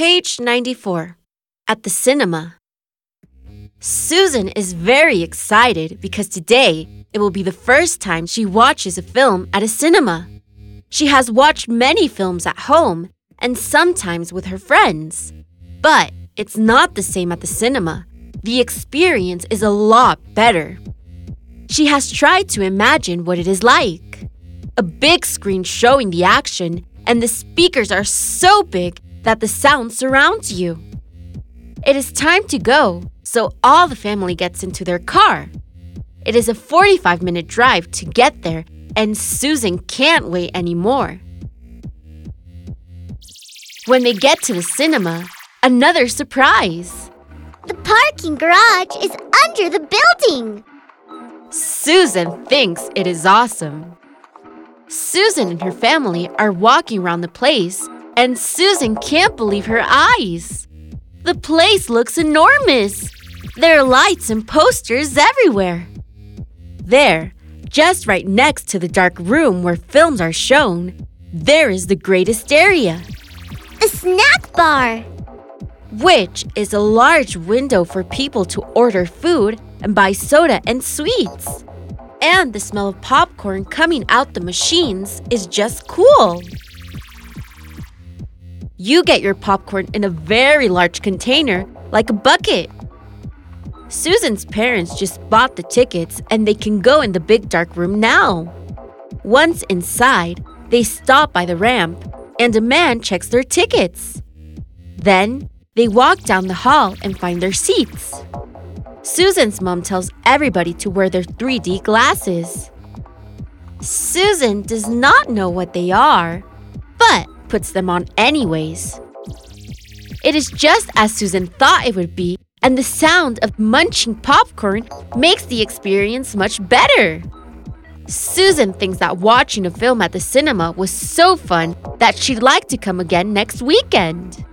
Page 94. At the cinema. Susan is very excited because today it will be the first time she watches a film at a cinema. She has watched many films at home and sometimes with her friends. But it's not the same at the cinema. The experience is a lot better. She has tried to imagine what it is like. A big screen showing the action, and the speakers are so big that the sound surrounds you. It is time to go, so all the family gets into their car. It is a 45-minute drive to get there, and Susan can't wait anymore. When they get to the cinema, another surprise. The parking garage is under the building. Susan thinks it is awesome. Susan and her family are walking around the place, and Susan can't believe her eyes. The place looks enormous. There are lights and posters everywhere. There, just right next to the dark room where films are shown, there is the greatest area. A snack bar. Which is a large window for people to order food and buy soda and sweets. And the smell of popcorn coming out the machines is just cool. You get your popcorn in a very large container, like a bucket. Susan's parents just bought the tickets and they can go in the big dark room now. Once inside, they stop by the ramp and a man checks their tickets. Then, they walk down the hall and find their seats. Susan's mom tells everybody to wear their 3D glasses. Susan does not know what they are, but puts them on anyways. It is just as Susan thought it would be, and the sound of munching popcorn makes the experience much better. Susan thinks that watching a film at the cinema was so fun that she'd like to come again next weekend.